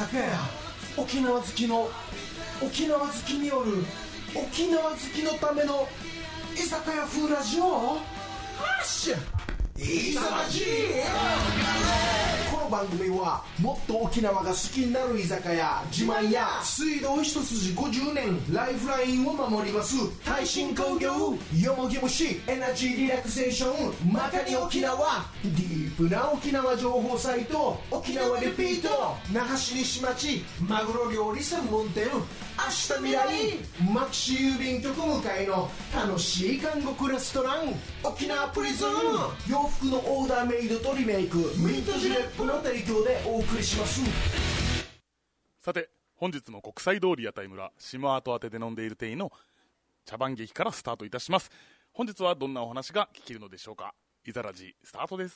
酒屋、沖縄好きの沖縄好きによる沖縄好きのための居酒屋風ラジオ。はっしゃいざまじ。この番組はもっと沖縄が好きになる居酒屋自慢や水道一筋50年ライフラインを守ります耐震工業よもぎ虫エナジーリラクゼーションまかに沖縄ディープな沖縄情報サイト沖縄リピート那覇市西町マグロ料理専門店明日未来マキシ郵便局向かいの楽しい韓国レストラン沖縄プリズン洋服のオーダーメイドとリメイクミントジレップの提供でお送りします。 さて本日も国際通り屋台村島跡宛てで飲んでいる店員の茶番劇からスタートいたします。本日はどんなお話が聞けるのでしょうか。いざらじスタートです。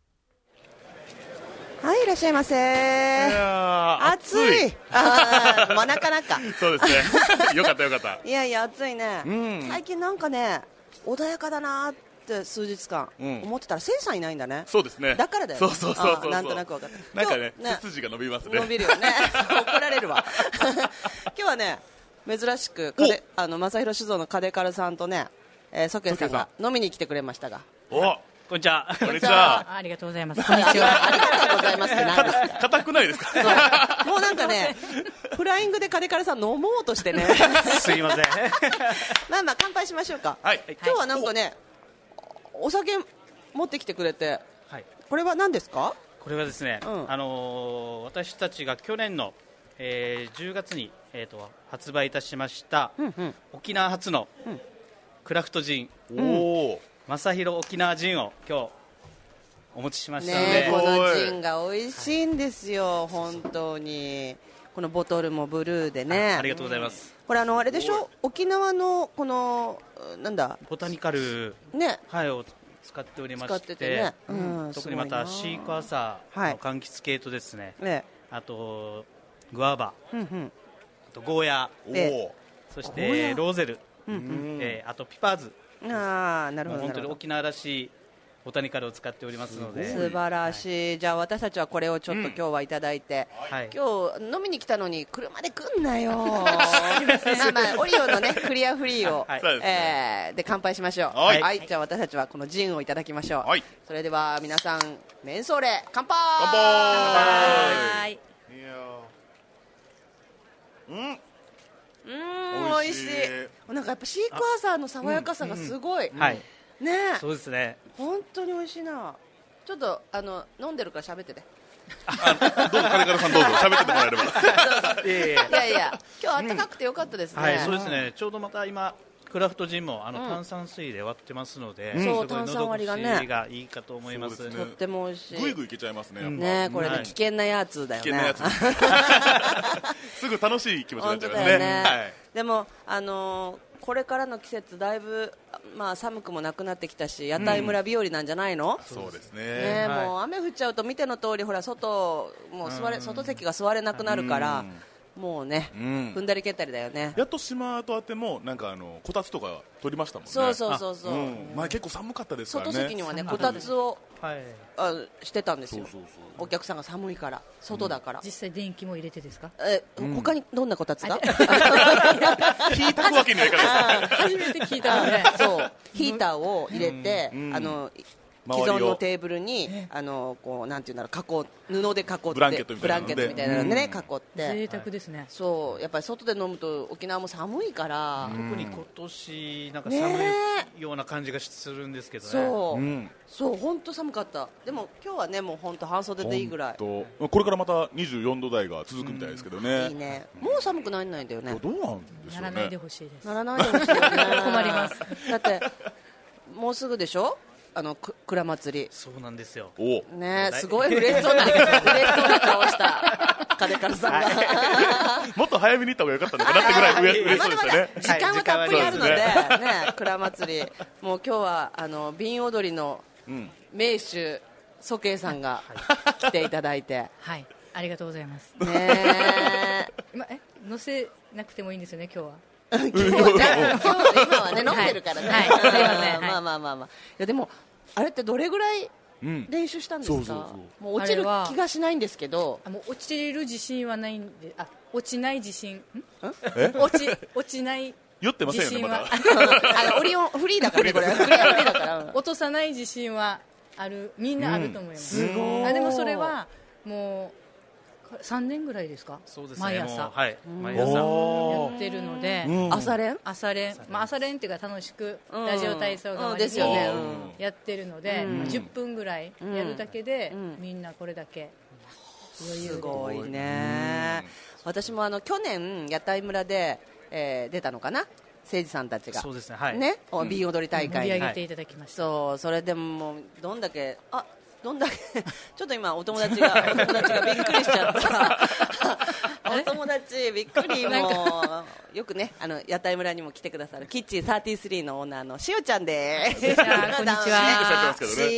はい、いらっしゃいませ。暑い。まあなかなかそうですねよかったよかった。 いやいや暑いね、最近なんかね穏やかだなって数日間思ってたら、せいさんいないんだね。 そうですね。 だからだよ、ね、そうなんとなく分かった。 なんかね背筋が伸びますね。 伸びるよね怒られるわ今日はね珍しく正弘酒造のカデカルさんとね、ソケンさんが飲みに来てくれましたが。 こんにちは。 こんにちは。 ありがとうございます。こんにちは。 ありがとうございますって何ですか。 硬くないですか。 もうなんかね、フライングでカデカルさん飲もうとしてね。 すいません。 まあまあ乾杯しましょうか。 はい。 今日はなんかね、お酒持ってきてくれて、 はい。 これは何ですか。 これはですね、私たちが去年の、10月に、発売いたしました、沖縄初のクラフトジン。正弘沖縄ジンを今日お持ちしましたので、 ね、このジンが美味しいんですよ、本当に。このボトルもブルーでね。 ありがとうございます。 これあれでしょ、沖縄のこのなんだボタニカル、 ね、 を使っておりまして、 使っててね、 特にまたシークワーサーの柑橘系とですね、あとグアバ、あとゴーヤ、そしてローゼル、あとピパーズ。なるほど。本当に沖縄らしいボタニカルを使っておりますので素晴らしい、じゃあ私たちはこれをちょっと今日はいただいて、今日飲みに来たのに車で来んなよまあオリオのねクリアフリーを、で乾杯しましょう。はい、じゃあ私たちはこのジンをいただきましょう。それでは皆さんメンソーレ乾杯。 乾杯。 美味しい。なんかやっぱシークワーサーの爽やかさがすごい。ね、 そうですね。 本当に美味しいな。ちょっと飲んでるから喋ってて。 どうぞカデカルさんどうぞ喋っててもらえれば。 いや今日暖かくてよかったですね。 はい、そうですね。ちょうどまた今クラフトジンも炭酸水で割ってますので、 そう炭酸割りがねがいいかと思います。 とっても美味しい。 ぐいぐいいけちゃいますね。 ね、これね危険なやつだよね。 危険なやつ。すぐ楽しい気持ちになっちゃいますね。 でもこれからの季節だいぶまあ寒くもなくなってきたし、屋台村日和なんじゃないの。 そうですね。 もう雨降っちゃうと見ての通りほら外席が座れなくなるから。もうね、踏んだり蹴ったりだよね。 やっと島跡あってもなんかこたつとか取りましたもんね。 そう、 前結構寒かったですからね。 外席にはねこたつをしてたんですよ。お客さんが寒いから外だから。 実際電気も入れてですか。 他にどんなこたつが引いたわけにはいかないです。 初めて聞いたのね。 そうヒーターを入れて既存のテーブルにこうなんていうんだろう布で囲ってブランケットみたいなのでね囲って贅沢ですね。 そうやっぱり外で飲むと沖縄も寒いから、 特に今年なんか寒いような感じがするんですけどね。そう本当寒かった。でも今日はねもう本当半袖でいいぐらい。 これからまた24度台が続くみたいですけどね。 いいね。もう寒くならないんだよね。 どうなんでしょうね。 ならないでほしいです。 ならないでほしいよね。 困ります。 だってもうすぐでしょ。蔵祭り。 そうなんですよ。 ね、すごい嬉しそうな顔したカデカルさんがもっと早めに行った方が良かったのかなってぐらい嬉しそうでしたね。 時間はたっぷりあるのでね、蔵祭りもう今日は瓶踊りの名手ソケイさんが来ていただいて、 はいありがとうございますね。 乗せなくてもいいんですよね今日は。 今はね飲んでるからね。 はい、すいません。 まあいやでもあれってどれぐらい練習したんですか？ そうもう落ちる気がしないんですけど。 もう落ちる自信はないんで、落ちない自信。落ちない酔ってませんよね、まだ。 オリオンフリーだからね、これ。フリーだから。 落とさない自信はある、みんなあると思います。 すごい。 でもそれはもう3年ぐらいですか？ そうですね。 毎朝。 はい。毎朝やってるので。 朝練？ 朝練。朝練っていうか楽しくラジオ体操側にやってるので、10分ぐらいやるだけでみんなこれだけ余裕で。 すごいね。私も去年屋台村で出たのかな、誠司さんたちが。 そうですね。はい。 ね、瓶踊り大会に盛り上げていただきました。 そう、それでもどんだけちょっと今お友達がびっくりしちゃったお友達びっくり。もうよくね、屋台村にも来てくださるキッチン33のオーナーのしおちゃんです。こんにちは。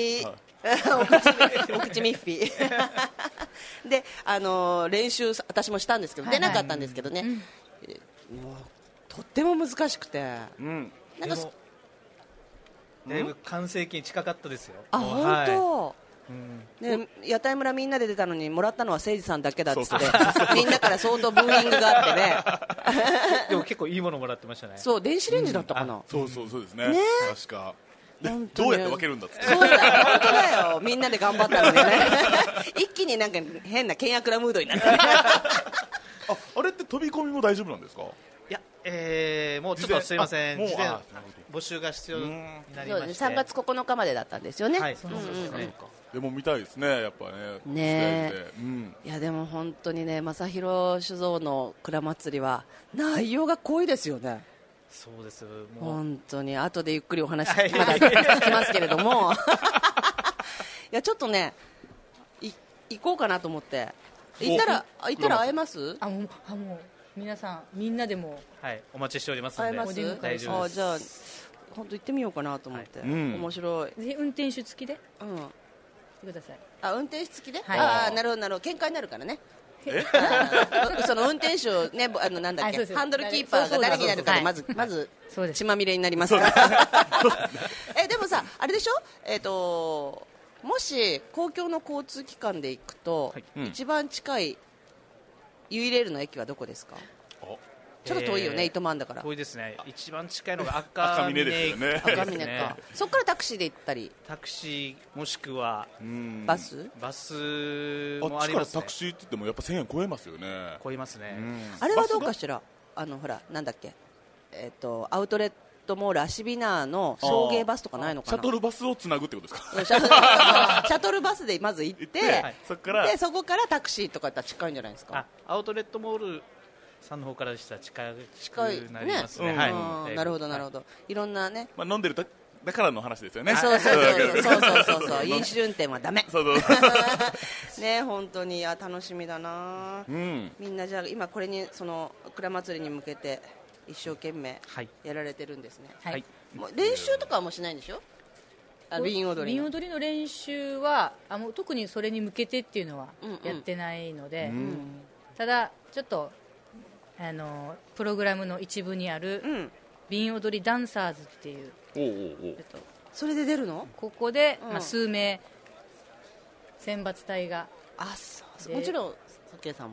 お口ミッフィーで、練習私もしたんですけど、出なかったんですけどね、もうとっても難しくて、なんかだいぶ完成形に近かったですよ。 本当。ね、屋台村みんなで出たのにもらったのは誠司さんだけだっつってみんなから相当ブーイングがあってねでも結構いいものもらってましたね。 そう、電子レンジだったかな。 そうですね。確か。どうやって分けるんだって。 そうだ、本当だよ。みんなで頑張ったのにね一気になんか変な険悪なムードになってあれって飛び込みも大丈夫なんですか？ いや、もうちょっとすいません、事前募集が必要になりまして、 3月9日までだったんですよね。 はい、そうですね。 でも見たいですね、やっぱね。いやでも本当にね、正弘酒造の蔵祭りは内容が濃いですよね。 そうです。 本当に後でゆっくりお話聞きますけれどもいやちょっとね、行こうかなと思って。行ったら会えます？ もう皆さんみんなでもお待ちしておりますので。 会えます？ 大丈夫です。 じゃあ本当行ってみようかなと思って。面白い。 ぜひ運転手付きで。ください。 運転手付きで。 なるほど喧嘩になるからね。その運転手をね、なんだっけ、ハンドルキーパーが誰になるかでまず血まみれになりますからでもさ、あれでしょ、もし公共の交通機関で行くと一番近いユイレールの駅はどこですか？ちょっと遠いよね、糸満だから。 遠いですね。一番近いのが赤峰ですよね。 赤峰か。そこからタクシーで行ったり。 タクシーもしくはバスもありますね。 タクシーって言ってもやっぱ1000円超えますよね。 超えますね。 あれはどうかしら。ほらなんだっけ、アウトレットモールアシビナーの送迎バスとかないのかな。 シャトルバスをつなぐってことですか？ シャトルバスでまず行ってそこからタクシーとかだったら近いんじゃないですか？ アウトレットモールさんの方からでしたら近くなりますね。 なるほどなるほど。いろんなね、 飲んでるだからの話ですよね。 そう飲酒運転はダメね、本当に楽しみだな。みんなじゃあ今これにその蔵祭りに向けて一生懸命やられてるんですね。もう練習とかはもうしないんでしょ？瓶踊りの練習はもう特にそれに向けてっていうのはやってないので、ただちょっとプログラムの一部にある瓶踊りダンサーズっていう、 それで出るの？ ここで、数名選抜隊が、 もちろん酒さんも、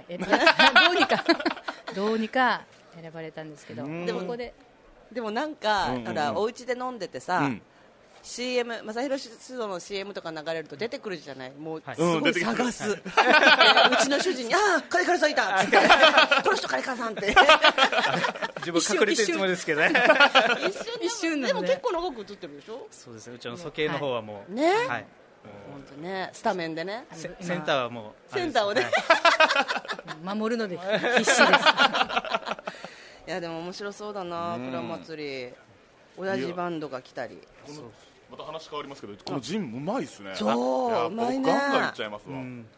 どうにか選ばれたんですけど、 でもなんかほらお家で飲んでてさ、CM、正弘酒造の CM とか流れると出てくるじゃない。もうすごい探す、うちの主人にカレカレさんいたってこの人カレカレさんって自分隠れてるつもりですけどね一瞬でも結構長く映ってるでしょ？ そうですね。うちの鼠径の方はもうね、本当ね、スタメンでね、 センターはもうセンターをね守るので必死ですいやでも面白そうだな、蔵祭り。親父バンドが来たり。 また話変わりますけど、このジンうまいですね。 そううまいね。 ガンガンいっちゃいますわ。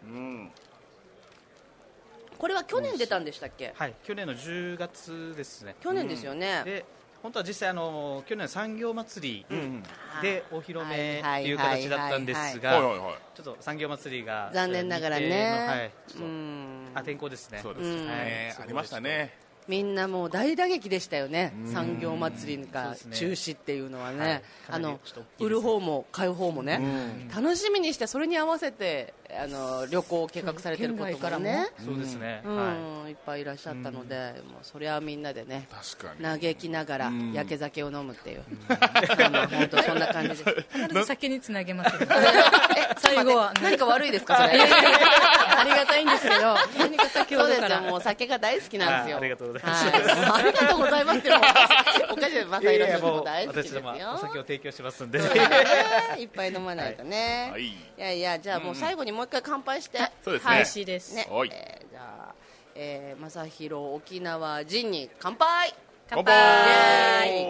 これは去年出たんでしたっけ？ はい、去年の10月ですね。 去年ですよね。 で本当は実際去年産業祭りでお披露目っていう形だったんですが、ちょっと産業祭りが残念ながらね、 天候ですね。 そうですね。ありましたね。 みんなもう大打撃でしたよね、産業祭りが中止っていうのはね、売る方も買う方もね、楽しみにしてそれに合わせて旅行を計画されてることもね、 そうですね、 いっぱいいらっしゃったので、もうそれはみんなでね嘆きながら焼け酒を飲むっていう、本当そんな感じで必ず酒につなげますよ最後は何か悪いですかそれありがたいんですけど、何か先ほどからそうですよ、もう酒が大好きなんですよ。 ありがとうございます。 ありがとうございますっておかしい、正弘師匠大好きですよ。 お酒を提供しますんで、 いっぱい飲まないとね。いやいや、じゃあもう最後にもう一回乾杯して。 そうですね。 美味しいです。 じゃあ正弘沖縄ジンに乾杯。 乾杯。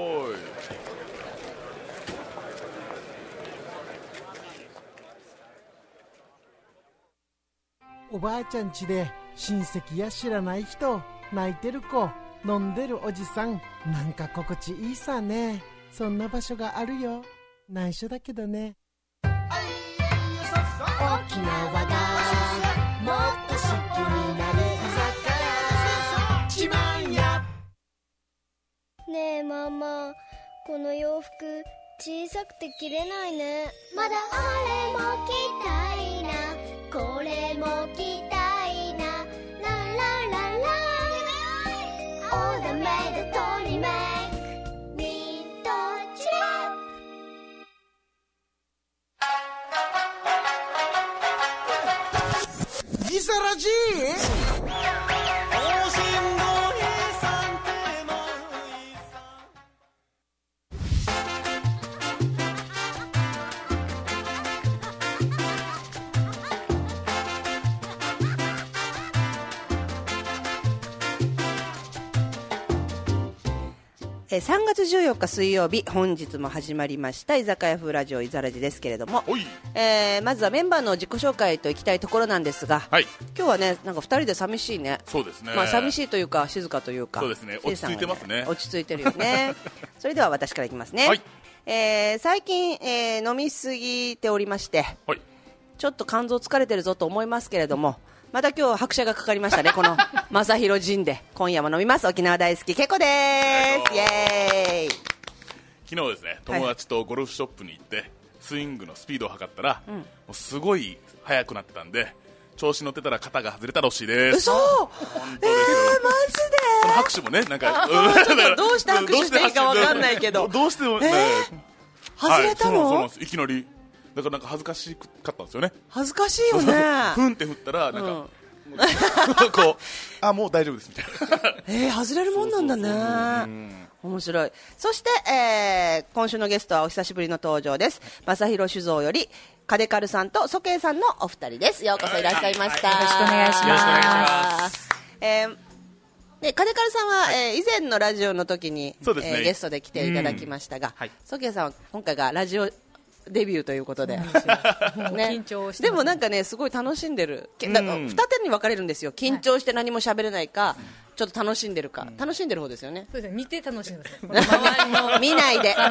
おばあちゃん家で親戚や知らない人、泣いてる子、飲んでるおじさん、なんか心地いいさね。そんな場所があるよ。内緒だけどね。沖縄がもっと好きになる居酒屋、ちまんや。 ねえママ、この洋服小さくて着れないね。まだあれも着たいな、これも着たいな、ララララオーダーメイドトリメイクミッドチップギサラジ 3月14日水曜日、本日も始まりました居酒屋風ラジオいざらじですけれども、まずはメンバーの自己紹介といきたいところなんですが、今日はね、なんか2人で寂しいね。 そうですね、 寂しいというか静かというか、 そうですね、落ち着いてますね。 落ち着いてるよねそれでは私からいきますね。最近、飲みすぎておりまして、ちょっと肝臓疲れてるぞと思いますけれども、また今日拍車がかかりましたねこの正弘ジンで今夜も飲みます。沖縄大好きけこですイエーイ。 昨日ですね、友達とゴルフショップに行って、スイングのスピードを測ったら、もうすごい速くなってたんで、調子乗ってたら肩が外れたらしいです。 嘘。 本当です。 マジで。 その拍手もね、なんかどうして拍手していいか分かんないけど、 どうしても外れたの、 いきなりだからなんか恥ずかしかったんですよね。 恥ずかしいよねふんって振ったらなんか、こうもう大丈夫ですみたいな外れるもんなんだね。面白い。そして、今週のゲストはお久しぶりの登場です。正弘酒造より金カルさんと蘇慶さんのお二人です。ようこそいらっしゃいました。 よろしくお願いします。 金カルさんは、以前のラジオの時に、ゲストで来ていただきましたが、蘇慶さんは今回がラジオデビューということで、 緊張して、 でもなんかねすごい楽しんでる。二手に分かれるんですよ。緊張して何も喋れないか、ちょっと楽しんでるか。楽しんでる方ですよね。 そうですね、見て楽しんでます。周りの見ないで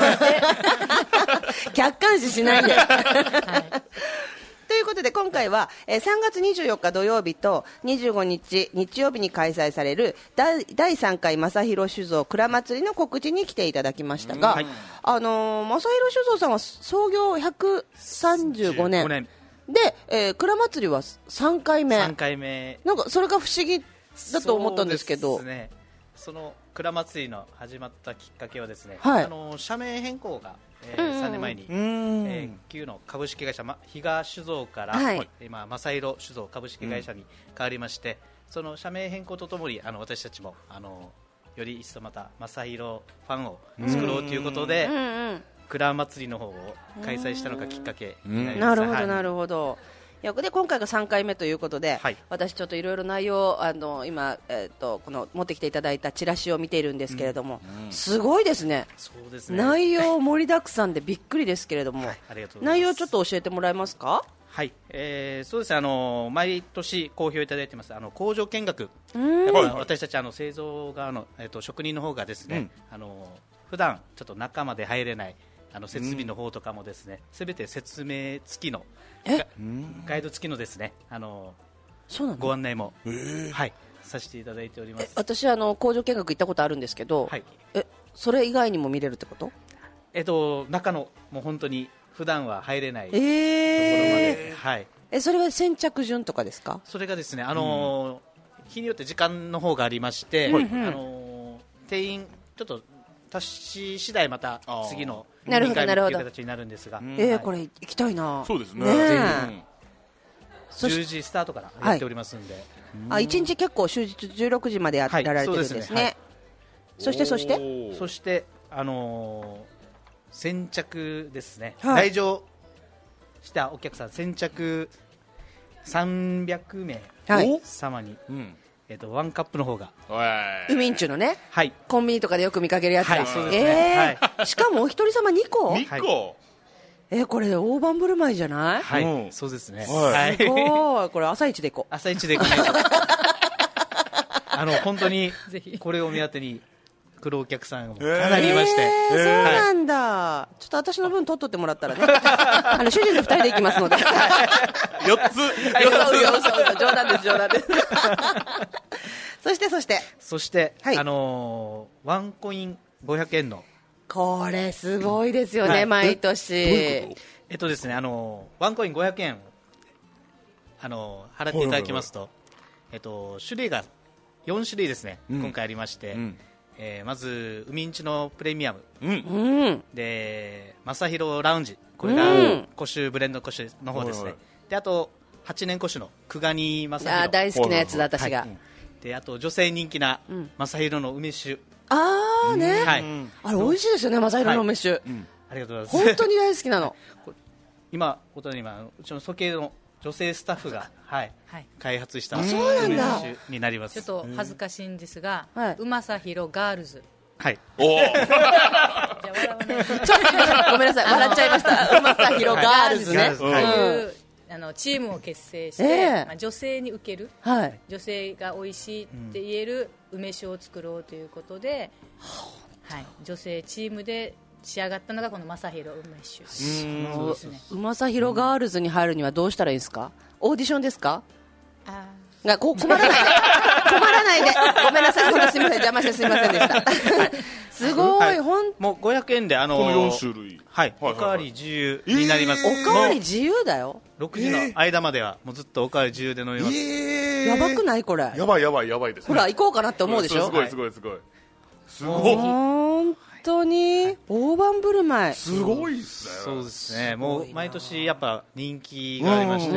客観視しないでということで今回は3月24日土曜日と25日日曜日に開催される第3回正弘酒造蔵祭りの告知に来ていただきましたが、正弘酒造さんは創業135年で、蔵祭りは3回目。なんかそれが不思議だと思ったんですけど、 そうですね、その蔵祭りの始まったきっかけはですね、社名変更が3年前に、旧の株式会社比嘉酒造から、今正弘酒造株式会社に変わりまして、その社名変更とともに私たちもより一層また正弘ファンを作ろうということで、蔵祭りの方を開催したのがきっかけになります。 なるほどなるほど。で今回が3回目ということで、私ちょっといろいろ内容今、この持ってきていただいたチラシを見ているんですけれども、すごいですね。 そうですね、 内容盛りだくさんでびっくりですけれども、内容ちょっと教えてもらえますか。 はい、そうですね、毎年好評いただいてます工場見学、私たち製造側の、職人の方がですね、普段ちょっと中まで入れない設備の方とかもですね、すべて説明付きのガイド付きのですね、 そうなの？ ご案内も、 させていただいております。 私工場見学行ったことあるんですけど、はい、それ以外にも見れるってこと？ 中のもう本当に普段は入れないところまで、はい。 それは先着順とかですか？ それがですね、日によって時間の方がありまして、定員ちょっと達し次第また次の2回目という形になるんですが、 これ行きたいな。 そうですね。 10時スタートからやっておりますんで、 1日結構終日16時までやられてるんですね。そして先着ですね、来場したお客さん先着300名様に、ワンカップの方がウミンチュのね、コンビニとかでよく見かけるやつだ。しかもお一人様2個 2個、 これ大盤振る舞いじゃない？ はい、そうですね。 すごい。これ朝一で行こう。 朝一で行かないと本当にこれを目当てに来るお客さんもかなりいまして、 そうなんだ。ちょっと私の分取っとってもらったらね、主人と2人で行きますので。 4つ。 冗談です、冗談です。そして、 ワンコイン500円の、 これすごいですよね、毎年。 ですね、ワンコイン500円払っていただきますと、種類が4種類ですね、今回ありまして、まずウミンチのプレミアム、でマサヒロラウンジ、これが古酒ブレンド古酒の方ですね。であと8年古酒のクガニマサヒロ、 大好きなやつだ私が。 であと女性人気なマサヒロの梅酒、 あれ美味しいですよね、マサヒロの梅酒。 ありがとうございます。 本当に大好きなの。 今うちの祖系の女性スタッフが開発した梅酒になります。 ちょっと恥ずかしいんですが、うまさひろガールズ。 はい。 じゃあ笑わない。ごめんなさい、笑っちゃいました。うまさひろガールズね。 チームを結成して、女性に受ける、女性が美味しいって言える梅酒を作ろうということで、女性チームで仕上がったのがこのまさひろ梅酒。 うまさひろガールズに入るにはどうしたらいいですか？オーディションですか？困らないでごめんなさい、すみません、邪魔してすみませんでした。すごい、 もう500円でこの4種類、 おかわり自由になります。 おかわり自由だよ。 6時の間まではもうずっとおかわり自由で飲みます。 やばくない？これやばいです。 ほら行こうかなって思うでしょ。 すごい本当に大盤振る舞いすごいですね。 そうですね、もう毎年やっぱ人気がありまして、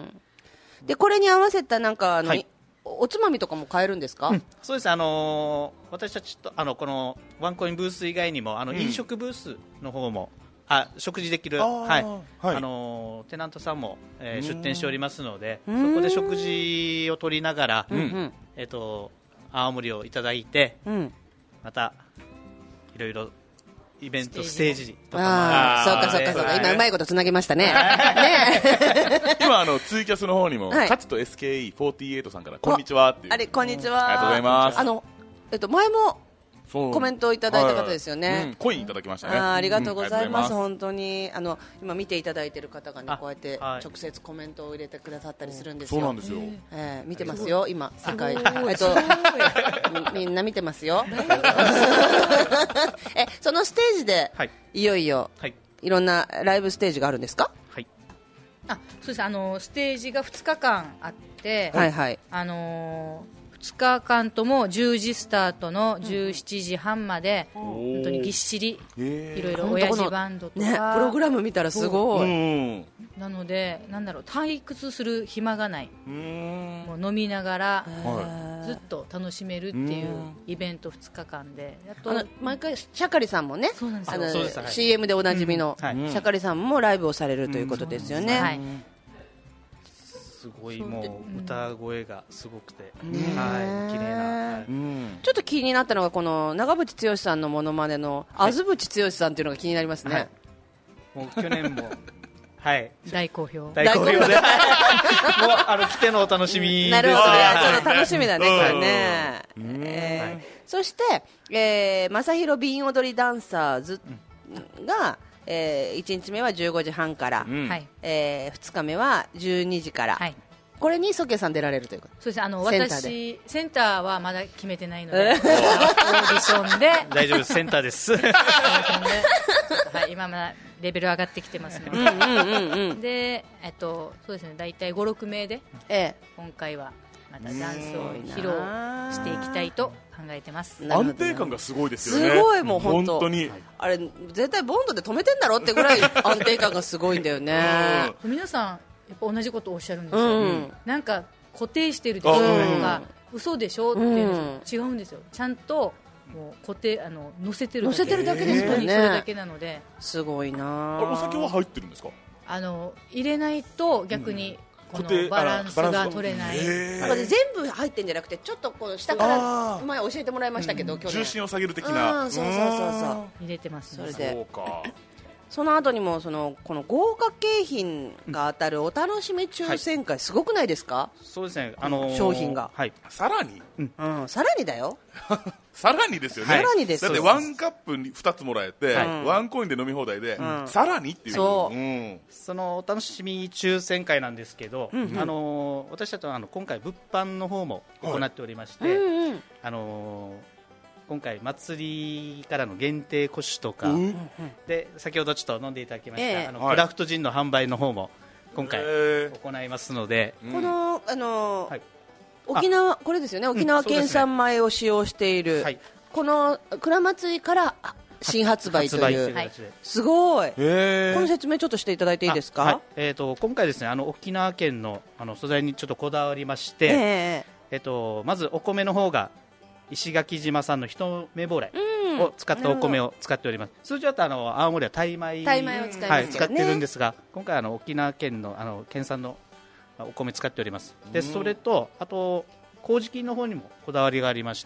でこれに合わせたなんかおつまみとかも買えるんですか？ そうです。私たちとこのワンコインブース以外にも飲食ブースの方も食事できるテナントさんも出店しておりますので、そこで食事を取りながら青森をいただいて、またいろいろイベントステージとかもそうか今うまいことつなげましたね。 今ツイキャスの方にもカチと SKE48 さんからこんにちはっていう。 こんにちは。 ありがとうございます。 前もコメントをいただいた方ですよね。 コインいただきましたね。 ありがとうございます。本当に今見ていただいている方がね、こうやって直接コメントを入れてくださったりするんですよ。 そうなんですよ。 見てますよ今世界。みんな見てますよ。そのステージでいよいよいろんなライブステージがあるんですか？ そうです。ステージが2日間あって、2日間とも10時スタートの17時半まで、本当にぎっしりいろいろ親父バンドとか、 プログラム見たらすごい。 なので退屈する暇がない、もう飲みながらずっと楽しめるっていうイベント2日間で、 毎回シャカリさんもね、CM でおなじみのシャカリさんもライブをされるということですよね。 すごい、もう歌声がすごくて綺麗な。 ちょっと気になったのがこの長渕剛さんのモノマネのあずぶち剛さんっていうのが気になりますね。 もう去年も大好評で、もう来てのお楽しみですね。 なるほど、ちょっと楽しみだね、これね。そしてまさひろ瓶踊りダンサーズが1日目は15時半から、2日目は12時から、 これにソケさん出られるということ。 そうです。私センターはまだ決めてないので、オーディションで大丈夫です。センターです。 はい、今までレベル上がってきてますので、で、そうですね、大体5、6名で、今回はまたダンスを披露していきたいと考えてます。 安定感がすごいですよね。 すごい、もう本当にあれ絶対ボンドで止めてんだろってぐらい安定感がすごいんだよね。 皆さんやっぱ同じことをおっしゃるんですよ。なんか固定してるでしょとか嘘でしょっていうの違うんですよ。ちゃんともう固定乗せてるだけですよね。それだけなので。 すごいな。 お酒は入ってるんですか？ 入れないと逆にこのバランスが取れない。 全部入ってんじゃなくてちょっとこの下から前教えてもらいましたけど、 重心を下げる的な。 そう入れてます。 それでその後にもこの豪華景品が当たるお楽しみ抽選会、すごくないですか？ そうですね。 商品がさらにさらにだよ。 さらにですよね。 さらにです。 だってワンカップに2つもらえて、ワンコインで飲み放題で、さらにっていう。 そのお楽しみ抽選会なんですけど、私たちは今回物販の方も行っておりまして、今回祭りからの限定古酒とか、で先ほどちょっと飲んでいただきました、クラフトジンの販売の方も今回行いますので、 この沖縄、これですよね、沖縄県産米を使用している、この蔵祭りから新発売という、すごい。この説明ちょっとしていただいていいですか？ 今回ですね、沖縄県の素材にちょっとこだわりまして、まずお米の方が石垣島産の一目ぼれを使ったお米を使っております。通常だと青森はタイ米を使ってるんですが、今回沖縄県の県産のお米使っております。でそれとあと麹菌の方にもこだわりがありまして、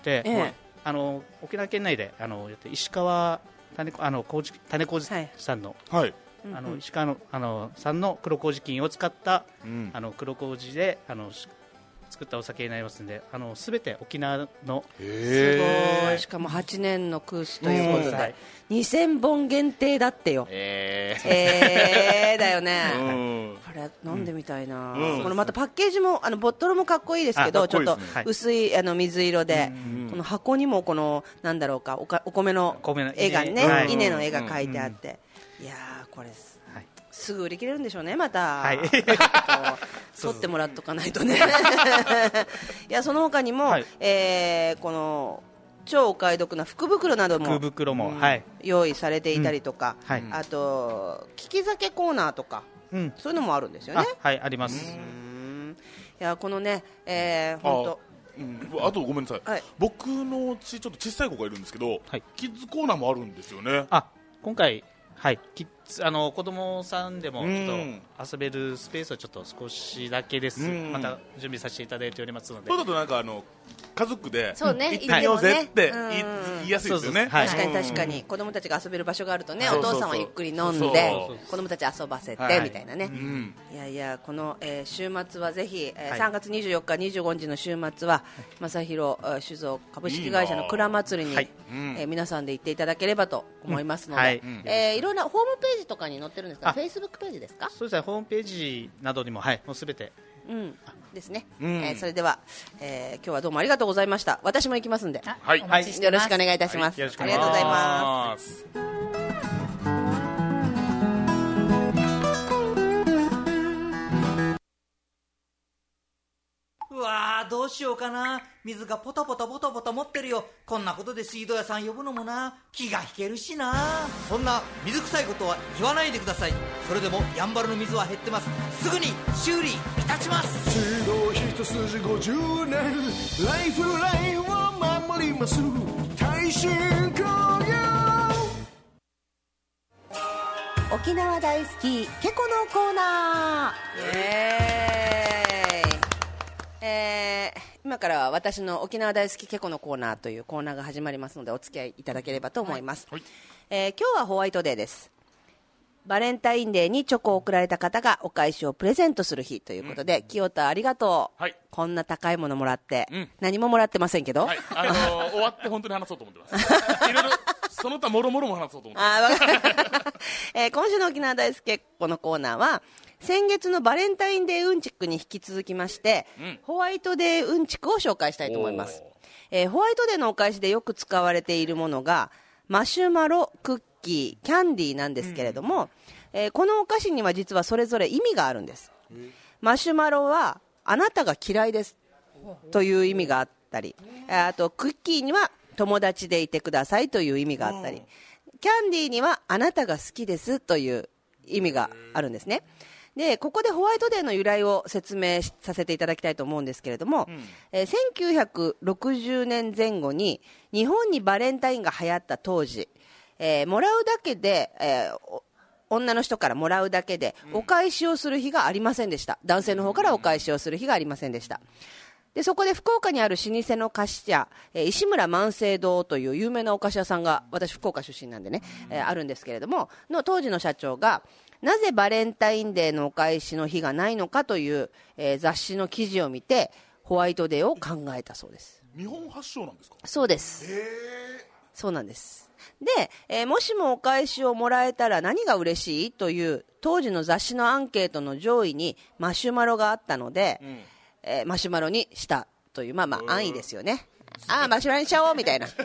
沖縄県内で石川種麹さんの、石川の産の黒麹菌を使った黒麹で作ったお酒になりますので、すべて沖縄の。 すごい。しかも8年のクースということで2000本限定だってよ。だよね。これ飲んでみたいな。このまたパッケージもボトルもかっこいいですけど、ちょっと薄い水色で、この箱にもこのなんだろうか、お米の絵がね、稲の絵が描いてあって、いやーこれすぐ売り切れるんでしょうね、また。取ってもらっとかないとね。いや、その他にも、この超お買い得な福袋なども用意されていたりとか、あと利き酒コーナーとか、そういうのもあるんですよね。 あります。 いや、このね、本当あとごめんなさい、僕のうちちょっと小さい子がいるんですけど、キッズコーナーもあるんですよね。 今回子供さんでもちょっと遊べるスペースをちょっと少しだけです、また準備させていただいておりますので。 そうだとなんか家族で行ってみようぜって言いやすいですよね。 確かに子供たちが遊べる場所があるとね、お父さんはゆっくり飲んで子供たち遊ばせてみたいなね。いやいや、この週末はぜひ3月24日25日の週末は正弘酒造株式会社の蔵祭りに皆さんで行っていただければと思いますので、いろんなホームページとかに載ってるんですか？フェイスブックページですか？ そうですね、ホームページなどにも、もうすべてですね。それでは、今日はどうもありがとうございました。私も行きますんで、 よろしくお願いいたします。ありがとうございます。 うわー、どうしようかな。水がポタポタポタポタ持ってるよ。こんなことで水道屋さん呼ぶのもな、気が引けるしな。そんな水臭いことは言わないでください。それでもやんばるの水は減ってます。すぐに修理いたします。 水道一筋50年、ライフラインを守ります、耐震工業。 沖縄大好きケコのコーナー。今からは私の沖縄大好きケコのコーナーというコーナーが始まりますので、お付き合いいただければと思います。今日はホワイトデーです。バレンタインデーにチョコを贈られた方がお返しをプレゼントする日ということで、清田ありがとう、こんな高いものもらって、何ももらってませんけど、 終わって本当に話そうと思ってます。いろいろその他もろもろも話そうと思ってます。 今週の沖縄大好きケコのコーナーは、 先月のバレンタインデーうんちくに引き続きまして、ホワイトデーうんちくを紹介したいと思います。ホワイトデーのお返しでよく使われているものがマシュマロ、クッキー、キャンディーなんですけれども、このお菓子には実はそれぞれ意味があるんです。マシュマロはあなたが嫌いですという意味があったり、あとクッキーには友達でいてくださいという意味があったり、キャンディーにはあなたが好きですという意味があるんですね。でここでホワイトデーの由来を説明させていただきたいと思うんですけれども、1960年前後に日本にバレンタインが流行った当時、もらうだけで、女の人からもらうだけでお返しをする日がありませんでした。男性の方からお返しをする日がありませんでした。でそこで福岡にある老舗の菓子屋、石村万世堂という有名なお菓子屋さんが、私福岡出身なんでね、あるんですけれども、の当時の社長がなぜバレンタインデーのお返しの日がないのかという、雑誌の記事を見てホワイトデーを考えたそうです。 日本発祥なんですか？ そうです。そうなんです。で、もしもお返しをもらえたら何が嬉しいという当時の雑誌のアンケートの上位にマシュマロがあったので、マシュマロにしたという、安易ですよね。マシュマロにしちゃおうみたいなしか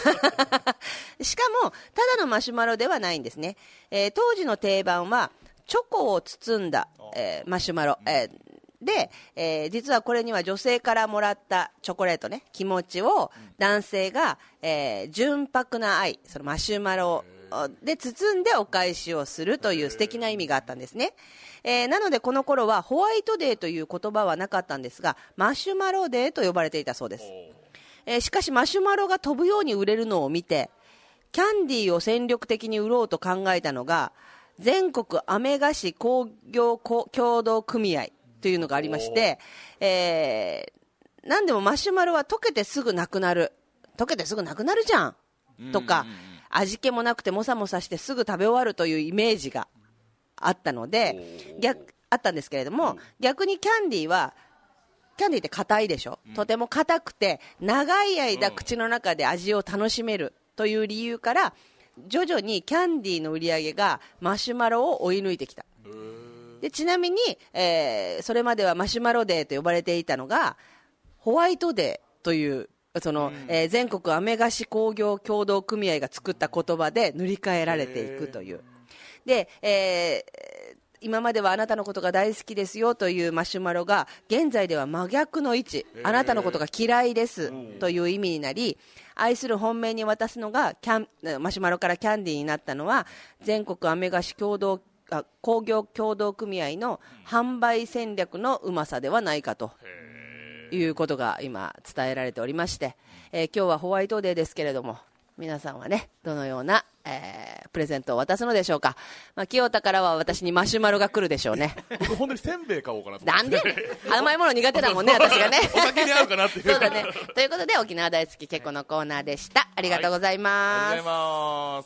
もただのマシュマロではないんですね。当時の定番はチョコを包んだ、マシュマロ、で、実はこれには女性からもらったチョコレートね、気持ちを男性が、純白な愛、そのマシュマロで包んでお返しをするという素敵な意味があったんですね。なのでこの頃はホワイトデーという言葉はなかったんですが、マシュマロデーと呼ばれていたそうです。しかしマシュマロが飛ぶように売れるのを見て、キャンディーを戦力的に売ろうと考えたのが全国飴菓子工業協同組合というのがありまして、何でもマシュマロは溶けてすぐなくなるじゃんとか、味気もなくてもさもさしてすぐ食べ終わるというイメージがあったので、あったんですけれども、逆にキャンディーって硬いでしょ、とても硬くて長い間口の中で味を楽しめるという理由から徐々にキャンディーの売り上げがマシュマロを追い抜いてきた。でちなみに、それまではマシュマロデーと呼ばれていたのがホワイトデーという全国飴菓子工業協同組合が作った言葉で塗り替えられていくという。で、今まではあなたのことが大好きですよというマシュマロが現在では真逆の位置、あなたのことが嫌いですという意味になり、愛する本命に渡すのがマシュマロからキャンディーになったのは全国飴菓子工業協同組合の販売戦略のうまさではないかということが今伝えられておりまして、今日はホワイトデーですけれども、皆さんはねどのような、プレゼントを渡すのでしょうか。清田からは私にマシュマロが来るでしょうね。 僕本当にせんべい買おうかなと思って。 なんで甘いもの苦手だもんね私がね。 お酒に合うかなっていう。 そうだね。ということで沖縄大好き結構のコーナーでした。ありがとうございます。 ありがとうございます。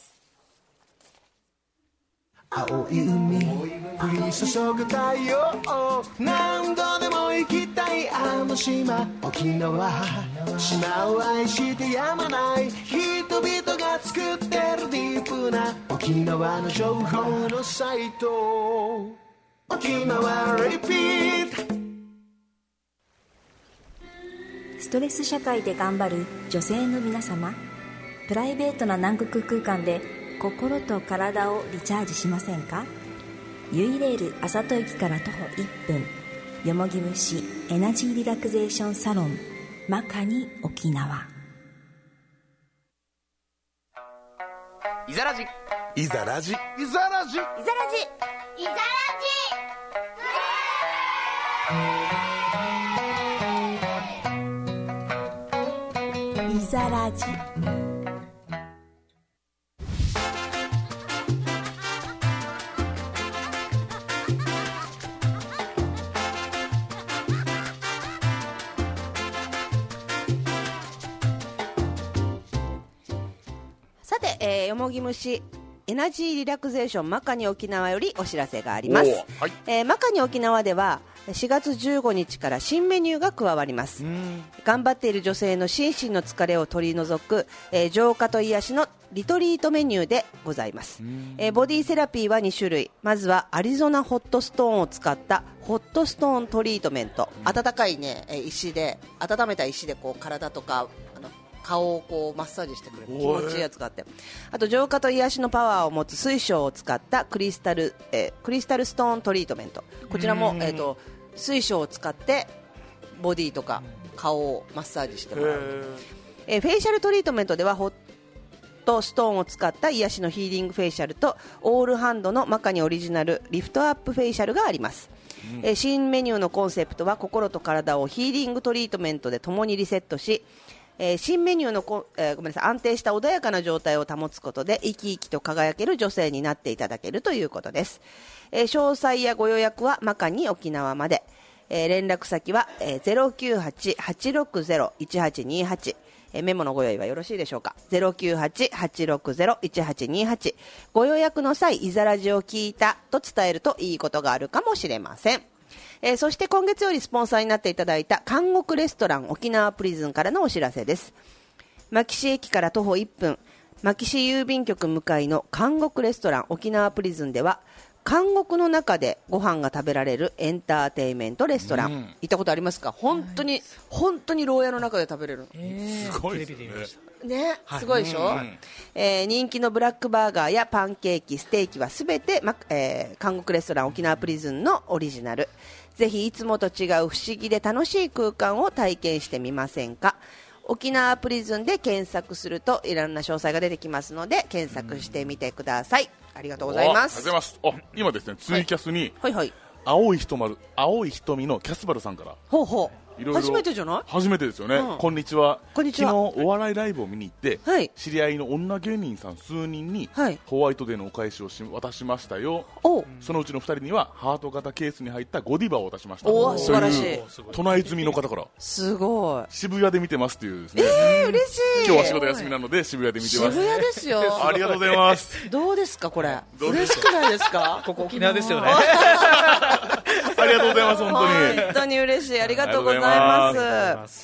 青い海降り注ぐ太陽、何度でも行きたいあの島沖縄、島を愛してやまない人々が作ってるディープな沖縄の情報のサイト、沖縄リピート。 ストレス社会で頑張る女性の皆様、プライベートな南国空間で心と体をリチャージしませんか？ユイレールあさと駅から徒歩1分、よもぎ虫エナジーリラクゼーションサロンマカニ沖縄。 いざらじいざらじいざらじいざらじいざらじいざらじ。 さて、よもぎ虫エナジーリラクゼーションマカニ沖縄よりお知らせがあります。マカニ沖縄では 4月15日から新メニューが加わります。頑張っている女性の心身の疲れを取り除く、浄化と癒しのリトリートメニューでございます。ボディセラピーは2種類。まずはアリゾナホットストーンを使ったホットストーントリートメント、温かい、ね、石で温めた石でこう体とか顔をこうマッサージしてくれる気持ちいいやつがあって、あと浄化と癒しのパワーを持つ水晶を使ったクリスタルストーントリートメント、こちらも、水晶を使ってボディとか顔をマッサージしてもらう。フェイシャルトリートメントではホットストーンを使った癒しのヒーリングフェイシャルとオールハンドのマカニオリジナルリフトアップフェイシャルがあります。新メニューのコンセプトは心と体をヒーリングトリートメントで共にリセットし、新メニューのごめんなさい、安定した穏やかな状態を保つことで生き生きと輝ける女性になっていただけるということです。詳細やご予約はマカニ沖縄まで。連絡先は、098-860-1828、メモのご用意はよろしいでしょうか。 098-860-1828、ご予約の際イザラジを聞いたと伝えるといいことがあるかもしれません。そして今月よりスポンサーになっていただいた監獄レストラン沖縄プリズンからのお知らせです。牧志駅から徒歩1分、牧志郵便局向かいの監獄レストラン沖縄プリズンでは、監獄の中でご飯が食べられるエンターテインメントレストラン、行ったことありますか？本当に牢屋の中で食べれる、 すごいですね、すごいでしょ、人気のブラックバーガーやパンケーキ、ステーキはすべて、監獄レストラン沖縄プリズンのオリジナル。ぜひいつもと違う不思議で楽しい空間を体験してみませんか？沖縄プリズンで検索するといろんな詳細が出てきますので検索してみてください。ありがとうございます。 ありがとうございます。今ですね、ツイキャスに、 はいはい、 青い瞳のキャスバルさんからいろいろ初めてじゃない？ 初めてですよね、こんにちは。 こんにちは。 昨日お笑いライブを見に行って、知り合いの女芸人さん数人に、ホワイトデーのお返しを渡しましたよ。そのうちの2人にはハート型ケースに入ったゴディバを渡しました。 素晴らしい。 都内済みの方からすごい渋谷で見てますっていうですね、 嬉しい。 今日は仕事休みなので渋谷で見てます。 渋谷ですよありがとうございます。 どうですかこれ、嬉しくないですか？ ここ沖縄ですよねありがとうございます。本当に嬉しい。ありがとうございます。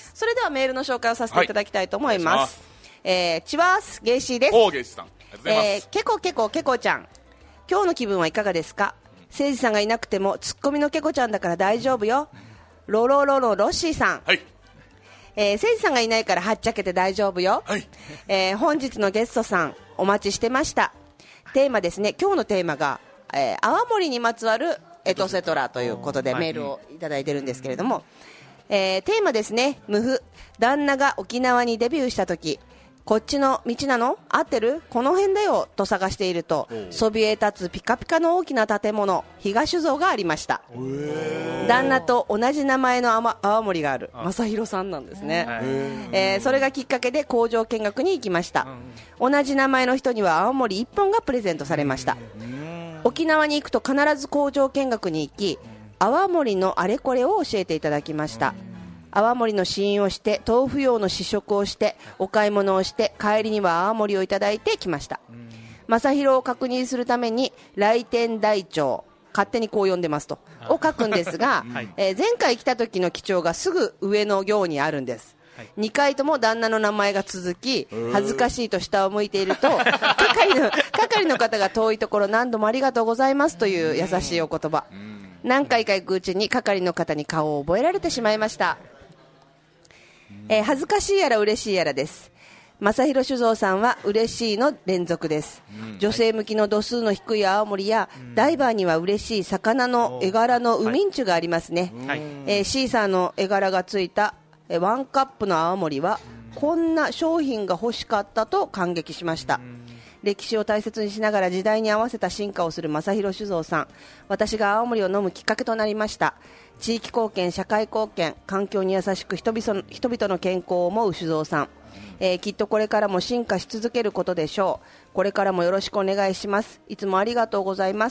それではメールの紹介をさせていただきたいと思います。チワースゲイシーです。 ゲイシーさん、ありがとうございます。 ケコちゃん、今日の気分はいかがですか？誠司さんがいなくてもツッコミのケコちゃんだから大丈夫よ。ロッシーさん、誠司さんがいないからはっちゃけて大丈夫よ。本日のゲストさんお待ちしてました。テーマですね、今日のテーマが、泡盛にまつわるエトセトラということでメールをいただいてるんですけれども、テーマですね、無風。旦那が沖縄にデビューした時、こっちの道なの？合ってる？この辺だよと探していると、そびえ立つピカピカの大きな建物、東酒造がありました。旦那と同じ名前の泡盛がある正弘さんなんですね。それがきっかけで工場見学に行きました。同じ名前の人には泡盛1本がプレゼントされました。沖縄に行くと必ず工場見学に行き、泡盛のあれこれを教えていただきました。泡盛の試飲をして、豆腐用の試食をして、お買い物をして、帰りには泡盛をいただいてきました。正弘を確認するために来店台帳、勝手にこう呼んでますとを書くんですが、前回来た時の記帳がすぐ上の行にあるんです。2回とも旦那の名前が続き、恥ずかしいと下を向いていると係の方が遠いところ何度もありがとうございますという優しいお言葉。何回か行くうちに係の方に顔を覚えられてしまいました。恥ずかしいやら嬉しいやらです。正弘酒造さんは嬉しいの連続です。女性向きの度数の低い泡盛や、ダイバーには嬉しい魚の絵柄のウミンチュがありますね。シーサーの絵柄がついたワンカップの泡盛は、こんな商品が欲しかったと感激しました。歴史を大切にしながら時代に合わせた進化をする正弘酒造さん、私が泡盛を飲むきっかけとなりました。地域貢献、社会貢献、環境に優しく人々の健康を思う酒造さん、きっとこれからも進化し続けることでしょう。これからもよろしくお願いします。いつもありがとうございます。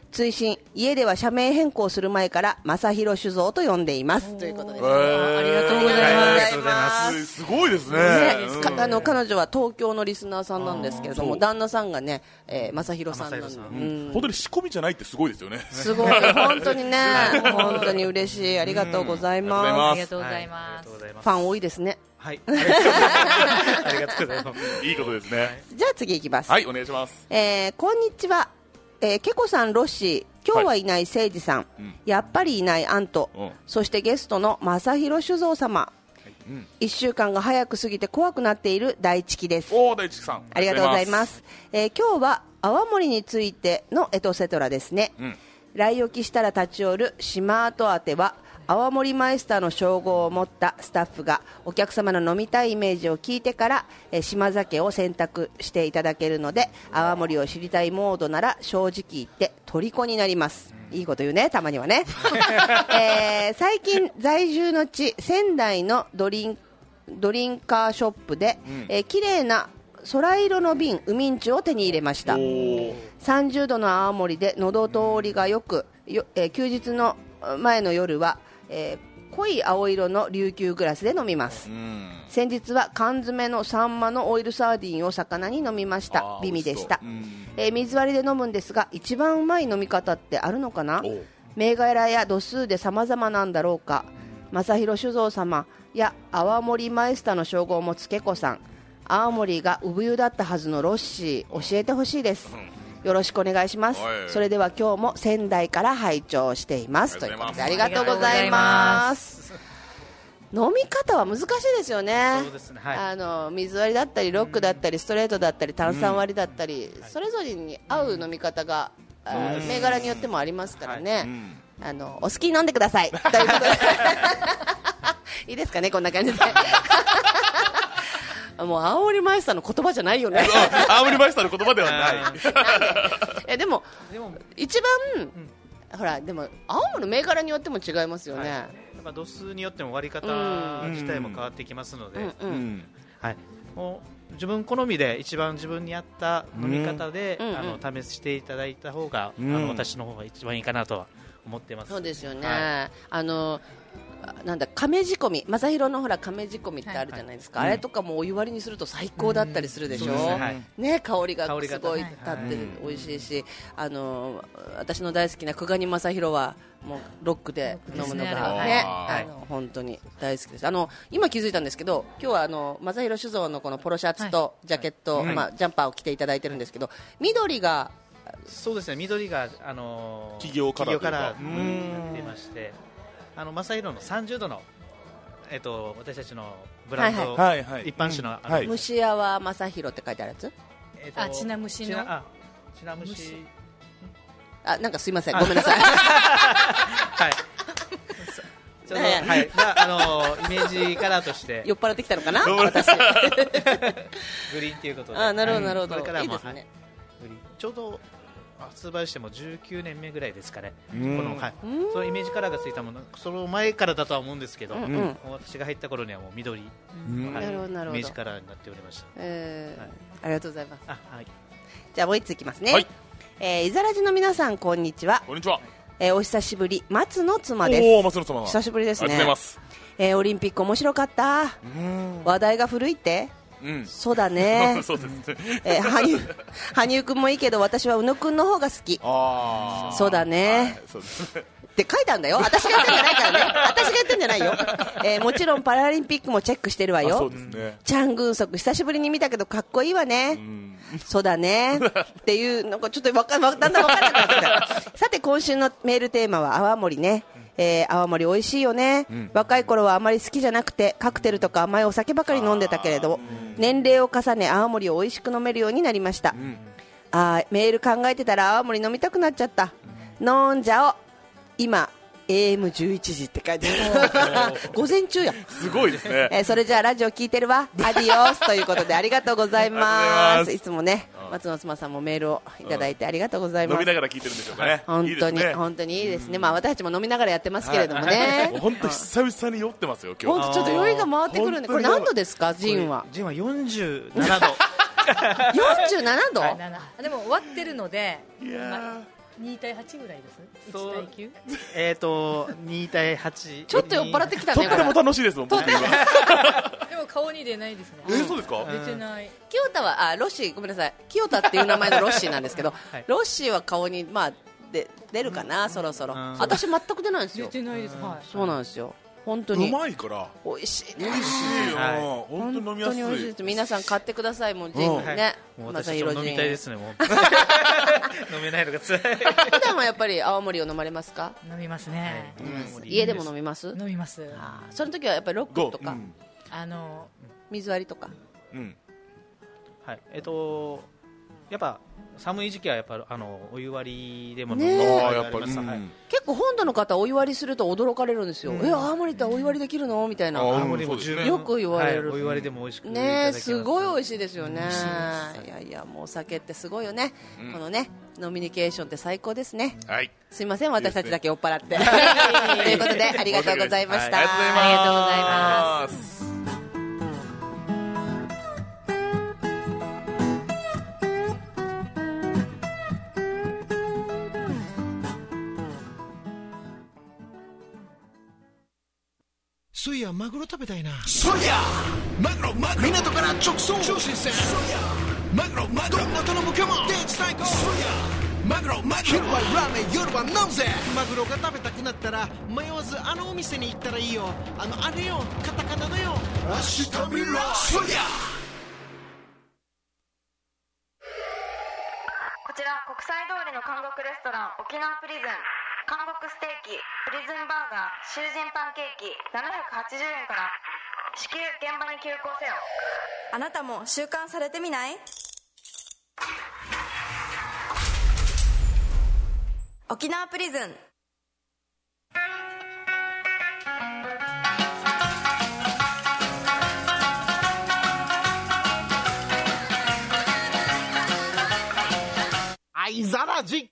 追伸、家では社名変更する前から正弘酒造と呼んでいますということです。ありがとうございます。 すごいですね。 彼女は東京のリスナーさんなんですけれども、旦那さんがね、正弘さんなんで、 本当に仕込みじゃないってすごいですよね。 すごい、本当にね、本当に嬉しい。ありがとうございます。 ありがとうございます。 ファン多いですね。 はい、ありがとうございます。 いいことですね。 じゃあ次いきます。 はい、お願いします。 こんにちは。ケコさん、ロッシー、今日はいない誠司さん、やっぱりいないアント、そしてゲストの正弘酒造様、1週間が早く過ぎて怖くなっている大地です。 大地さん、 ありがとうございます。今日は泡盛についてのエトセトラですね。来沖したら立ち寄る島跡宛ては泡盛マイスターの称号を持ったスタッフがお客様の飲みたいイメージを聞いてから島酒を選択していただけるので、泡盛を知りたいモードなら正直言って虜になります。いいこと言うね、たまにはね。最近在住の地仙台のドリンカーショップで、綺麗な空色の瓶ウミンチュを手に入れました。30度の泡盛で喉通りがよく、休日の前の夜は濃い青色の琉球グラスで飲みます。先日は缶詰のサンマのオイルサーディンを魚に飲みました。美味でした。水割りで飲むんですが、一番うまい飲み方ってあるのかな。銘柄や度数で様々なんだろうか。正弘酒造様や泡盛マイスターの称号を持つケコさん、泡盛が産湯だったはずのロッシー、教えてほしいです。よろしくお願いします。それでは今日も仙台から拝聴しています。ということでありがとうございます。飲み方は難しいですよね。 そうですね、はい、 水割りだったりロックだったりストレートだったり炭酸割りだったり、それぞれに合う飲み方が、銘柄によってもありますからね、お好きに飲んでくださいということでいいですかね、こんな感じでもう青森マイスターの言葉じゃないよね青森マイスターの言葉ではないでも一番、ほらでも青森の銘柄によっても違いますよね、 やっぱ度数によっても割り方自体も変わってきますので、はい、もう自分好みで一番自分に合った飲み方で、試していただいた方が、私の方が一番いいかなとは思ってます。 そうですよね、なんだ亀仕込み、正弘のほら亀仕込みってあるじゃないですか、あれとかもお湯割りにすると最高だったりするでしょ、ね、香りがすごい立って美味しいし、私の大好きな久我に正弘はもうロックで飲むのがね、本当に大好きです。今気づいたんですけど、今日は正弘酒造のこのポロシャツとジャケット、ジャンパーを着ていただいてるんですけど、緑がそうですね、緑が企業カラーになっていまして、正弘の30度の、私たちのブランド、一般種の、 虫屋は正弘って書いてあるやつ、 ちなむしのちなむし、 なんかすいません、ごめんなさいはいちょうど、はい、イメージカラーとして酔っ払ってきたのかな私グリーンということで、 なるほどなるほど、 これからもいいですね、 ちょうど発売しても19年目ぐらいですかね、この、そのイメージカラーがついたもの、その前からだとは思うんですけど、私が入った頃にはもう緑の、イメージカラーになっておりました。 ありがとうございます。じゃあもう一ついきますね。いざらじの皆さん、こんにちは。 こんにちは。 お久しぶり、松の妻です。 松の妻、 久しぶりですね。 ありがとうございます。 オリンピック面白かった。話題が古いって。そうだねそうですね、羽生くんもいいけど私は宇野くんの方が好き。そうだね、って書いたんだよ、私が言ってんじゃないからね私が言ってんじゃないよ、もちろんパラリンピックもチェックしてるわよ。 そうですね、 チャン・グンソク久しぶりに見たけどかっこいいわね。そうだねっていう、なんかちょっとだんだん分からなくなってきたさて今週のメールテーマは泡盛ね。泡盛美味しいよね、若い頃はあまり好きじゃなくてカクテルとか甘いお酒ばかり飲んでたけれど、年齢を重ね泡盛を美味しく飲めるようになりました。メール考えてたら泡盛飲みたくなっちゃった。飲んじゃお。今 AM11 時って書いてある午前中や、 すごいですね。 それじゃあラジオ聞いてるわ、アディオスということでありがとうございます。いつもね、松野妻さんもメールをいただいてありがとうございます。 飲みながら聞いてるんでしょうかね。 本当に本当にいいですね。私たちも飲みながらやってますけれどもね。 本当久々に酔ってますよ今日。 本当ちょっと酔いが回ってくるんで、これ何度ですか、ジンは。 ジンは47度 47度でも終わってるので、 2対8ぐらいですね。1対 9？ 2対8。 ちょっと酔っ払ってきたね。 とっても楽しいですもん、僕今。 でも顔に出ないですね。 そうですか？ 出てない。 清田はロッシー、ごめんなさい、清田っていう名前のロッシーなんですけど、はい、ロッシーは顔に出るかな、そろそろ。私全く出ないんですよ。 出てないです。はい。 そうなんですよ。本当にうまいから美味しいね。 美味しいよ。本当に飲みやすい。 本当に美味しいです。皆さん買ってください。もうジンね。 私飲みたいですね。もう飲めないのが辛い。 普段はやっぱり青森を飲まれますか？ 飲みますね。 家でも飲みます？ 飲みます。 その時はやっぱりロックとか水割りとか。 はい。やっぱ寒い時期はやっぱお湯割りでも飲むのがあります。 結構本土の方お湯割りすると驚かれるんですよ。青森ってお湯割りできるのみたいな。 青森も十分よく言われる。 お湯割りでも美味しくね、すごい美味しいですよね。いやいや、もうお酒ってすごいよね。このね、ノミニケーションって最高ですね。はい。すいません、私たちだけ酔っ払って。ということでありがとうございました。 ありがとうございます。 そういやマグロ食べたいな。そうやマグロ港から直送超新鮮。そうやマグロどんな頼むかもデージ最高。そうやマグロ昼はラーメン夜は飲むぜ。マグロが食べたくなったら迷わずお店に行ったらいいよ。あれよカタカナのよ明日見ろ。そうやこちら国際通りの韓国レストラン沖縄プリズン。韓国ステーキ、プリズンバーガー、囚人パンケーキ780円から至急現場に急行せよ。 あなたも習慣されてみない？沖縄プリズン。 いざらじ。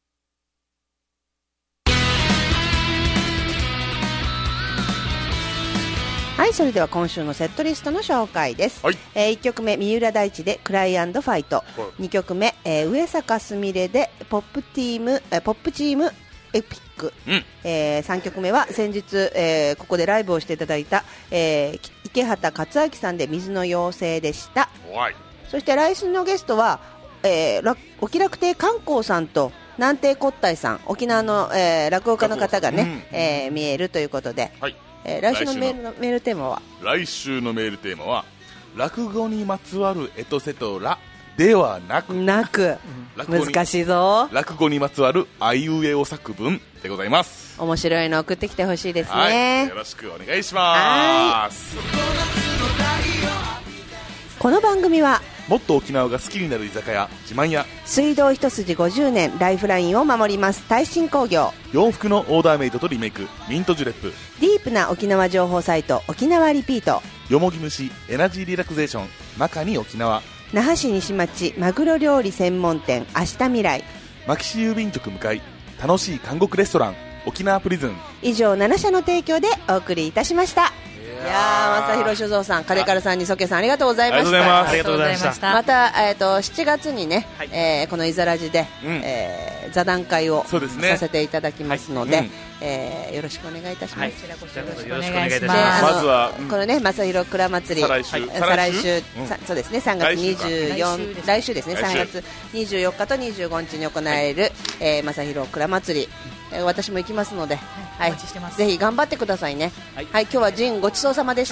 はい、それでは今週のセットリストの紹介です。はい、1曲目三浦大知でクライ&ファイト、はい、2曲目、上坂すみれでポップチームエピック、3曲目は先日、ここでライブをしていただいた、池畑克明さんで水の妖精でした。はい、そして来週のゲストは、沖楽亭観光さんと南亭骨体さん、沖縄の、落語家の方がね、見えるということで、はい、来週のメールテーマは、 来週のメールテーマは落語にまつわるエトセトラではなく難しいぞ。 落語にまつわるあいうえお作文でございます。 面白いの送ってきてほしいですね。 はい、よろしくお願いします。 この番組はもっと沖縄が好きになる居酒屋自慢屋、 水道一筋50年ライフラインを守ります耐震工業、 洋服のオーダーメイドとリメイクミントジュレップ、 ディープな沖縄情報サイト沖縄リピート、 よもぎ虫エナジーリラクゼーションマカニ沖縄、 那覇市西町マグロ料理専門店明日未来、 牧師郵便局向かい楽しい韓国レストラン沖縄プリズン。 以上7社の提供でお送りいたしました。いや正弘酒造さん、カレカルさん、磯家さん、ありがとうございました。 ありがとうございました。 また、7月にね、このイザラジで、座談会をさせていただきますので、よろしくお願いいたします。 よろしくお願いいたします。 まずはこのね正弘蔵祭り、再来週、そうですね、3月24、来週ですね、3月24日と25日に行われる正弘蔵祭り、私も行きますので、はい、ぜひ頑張ってくださいね。はい、今日はジンごちそうさまでした。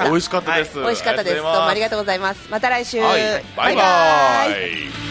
美味しかったです。 美味しかったです。どうもありがとうございます。また来週。 バイバイ。